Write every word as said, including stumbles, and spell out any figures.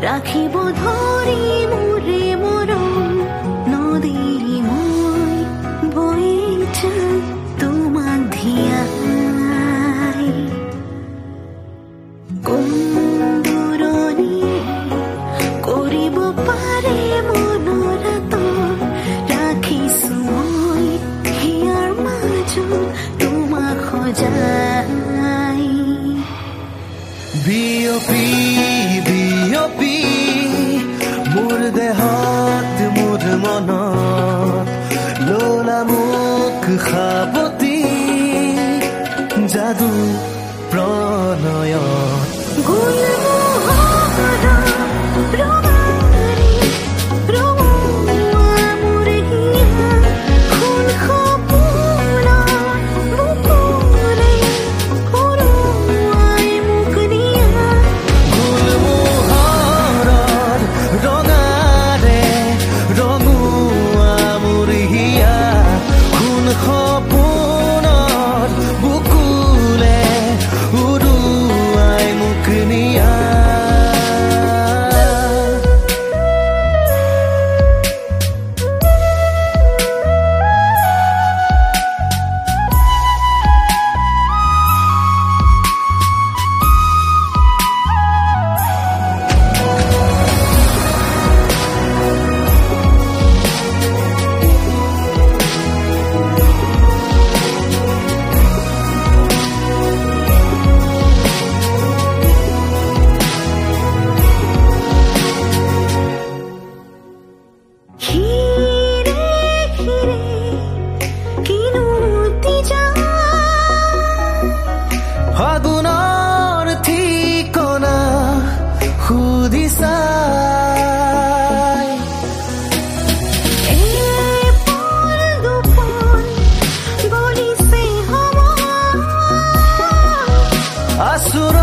ৰাখিব ধৰি মোৰে মৰম নদী মই বৈ যাম তোমাক ধিয়াই কোন দূৰণি কৰিব পাৰে মনৰ আঁতৰ ৰাখিছো মই হিয়াৰ মাজত তোমাক সজাই বিয়পি বিয়পি মোৰ দেহত মোৰ মনত ললা মোক সাৱতি যাদু প্ৰণয়ত ফাগুনৰ ঠিকনা সুধিছা আসুৰ